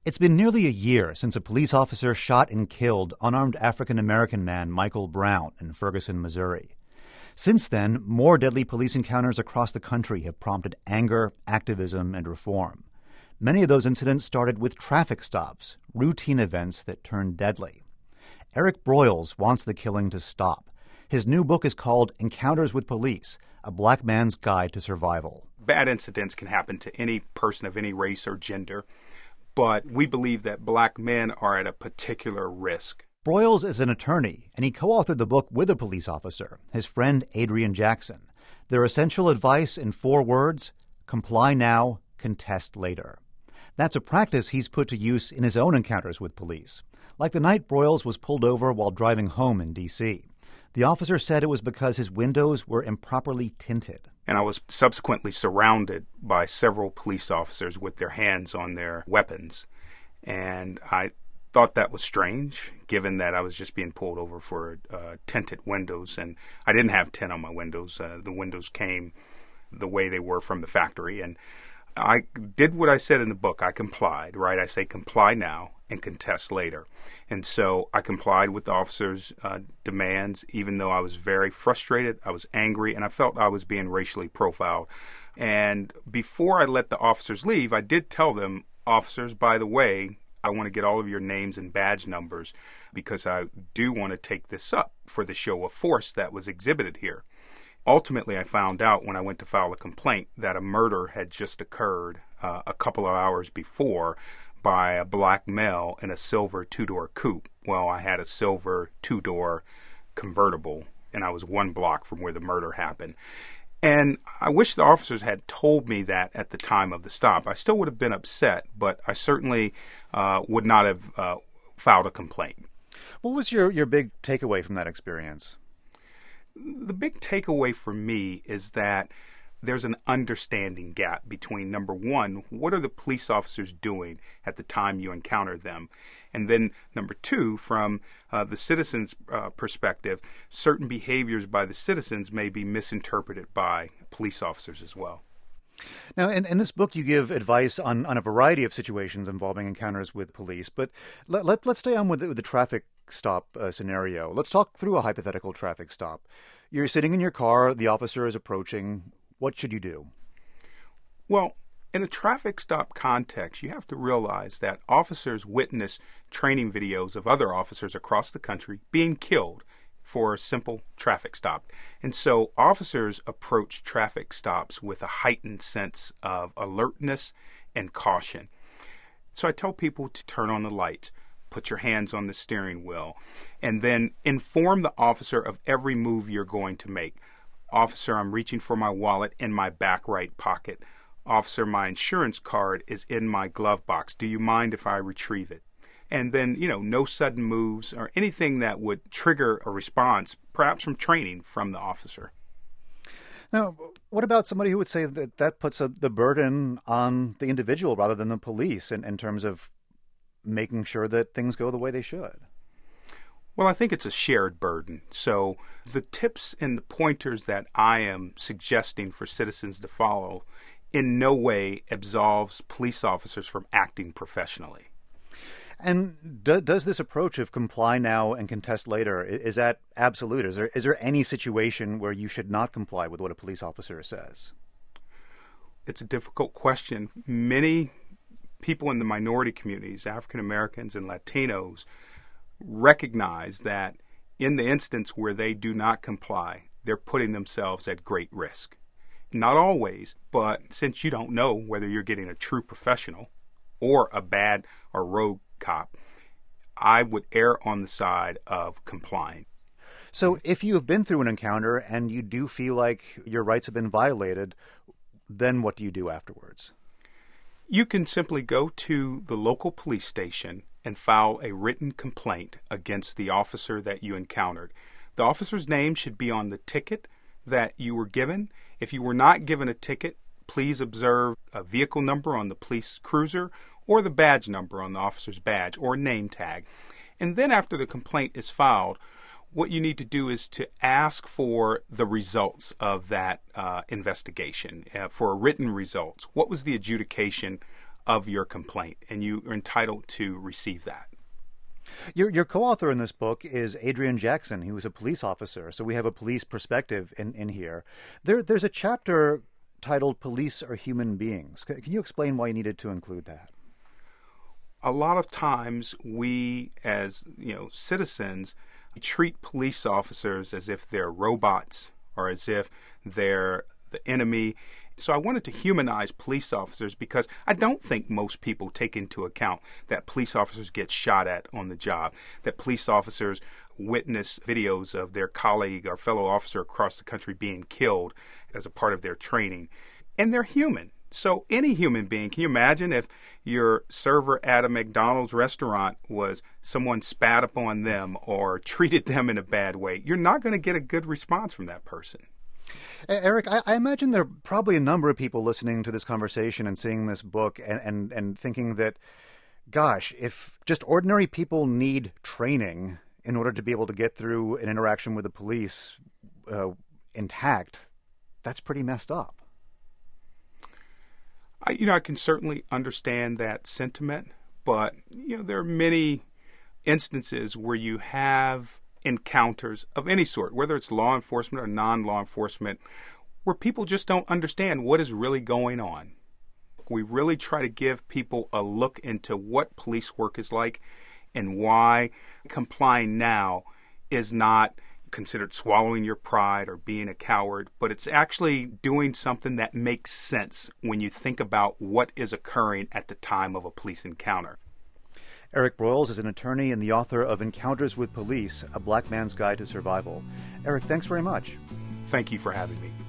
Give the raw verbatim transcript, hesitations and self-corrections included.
It's been nearly a year since a police officer shot and killed unarmed African-American man Michael Brown in Ferguson, Missouri. Since then, more deadly police encounters across the country have prompted anger, activism, and reform. Many of those incidents started with traffic stops, routine events that turned deadly. Eric Broyles wants the killing to stop. His new book is called Encounters with Police, A Black Man's Guide to Survival. Bad incidents can happen to any person of any race or gender, but we believe that black men are at a particular risk. Broyles is an attorney, and he co-authored the book with a police officer, his friend Adrian Jackson. Their essential advice in four words: comply now, contest later. That's a practice he's put to use in his own encounters with police, like the night Broyles was pulled over while driving home in D C The officer said it was because his windows were improperly tinted. And I was subsequently surrounded by several police officers with their hands on their weapons. And I thought that was strange, given that I was just being pulled over for uh, tinted windows. And I didn't have tint on my windows. Uh, the windows came the way they were from the factory. And I did what I said in the book. I complied, right? I say comply now and contest later. And so I complied with the officer's uh, demands, even though I was very frustrated, I was angry, and I felt I was being racially profiled. And before I let the officers leave, I did tell them, officers, by the way, I want to get all of your names and badge numbers because I do want to take this up for the show of force that was exhibited here. Ultimately, I found out when I went to file a complaint that a murder had just occurred uh, a couple of hours before by a black male in a silver two-door coupe. Well, I had a silver two-door convertible, and I was one block from where the murder happened. And I wish the officers had told me that at the time of the stop. I still would have been upset, but I certainly uh, would not have uh, filed a complaint. What was your, your big takeaway from that experience? The big takeaway for me is that there's an understanding gap between, number one, what are the police officers doing at the time you encounter them? And then, number two, from uh, the citizens' uh, perspective, certain behaviors by the citizens may be misinterpreted by police officers as well. Now, in, in this book, you give advice on, on a variety of situations involving encounters with police, but let, let, let's stay on with the, with the traffic stop uh, scenario. Let's talk through a hypothetical traffic stop. You're sitting in your car, the officer is approaching. What should you do? Well, in a traffic stop context, you have to realize that officers witness training videos of other officers across the country being killed for a simple traffic stop. And so officers approach traffic stops with a heightened sense of alertness and caution. So I tell people to turn on the lights, put your hands on the steering wheel, and then inform the officer of every move you're going to make. Officer, I'm reaching for my wallet in my back right pocket. Officer, my insurance card is in my glove box. Do you mind if I retrieve it? And then, you know, no sudden moves or anything that would trigger a response, perhaps from training from the officer. Now, what about somebody who would say that that puts a, the burden on the individual rather than the police in, in terms of making sure that things go the way they should? Well, I think it's a shared burden. So the tips and the pointers that I am suggesting for citizens to follow in no way absolves police officers from acting professionally. And do, does this approach of comply now and contest later, is that absolute? Is there, is there any situation where you should not comply with what a police officer says? It's a difficult question. Many people in the minority communities, African Americans and Latinos, recognize that in the instance where they do not comply, they're putting themselves at great risk. Not always, but since you don't know whether you're getting a true professional or a bad or rogue cop, I would err on the side of complying. So if you have been through an encounter and you do feel like your rights have been violated, then what do you do afterwards? You can simply go to the local police station and file a written complaint against the officer that you encountered. The officer's name should be on the ticket that you were given. If you were not given a ticket, please observe a vehicle number on the police cruiser or the badge number on the officer's badge or name tag. And then after the complaint is filed, what you need to do is to ask for the results of that uh, investigation, uh, for written results. What was the adjudication of your complaint, and you are entitled to receive that. Your, your co-author in this book is Adrian Jackson. He was a police officer, so we have a police perspective in, in here. There, there's a chapter titled Police Are Human Beings. Can you explain why you needed to include that? A lot of times we, as you know, citizens, treat police officers as if they're robots or as if they're the enemy. So I wanted to humanize police officers because I don't think most people take into account that police officers get shot at on the job, that police officers witness videos of their colleague or fellow officer across the country being killed as a part of their training. And they're human. So any human being, can you imagine if your server at a McDonald's restaurant was someone spat upon them or treated them in a bad way? You're not going to get a good response from that person. Eric, I, I imagine there are probably a number of people listening to this conversation and seeing this book and, and, and thinking that, gosh, if just ordinary people need training in order to be able to get through an interaction with the police uh, intact, that's pretty messed up. I, you know, I can certainly understand that sentiment, but, you know, there are many instances where you have encounters of any sort, whether it's law enforcement or non-law enforcement, where people just don't understand what is really going on. We really try to give people a look into what police work is like and why complying now is not considered swallowing your pride or being a coward, but it's actually doing something that makes sense when you think about what is occurring at the time of a police encounter. Eric Broyles is an attorney and the author of Encounters with Police, A Black Man's Guide to Survival. Eric, thanks very much. Thank you for having me.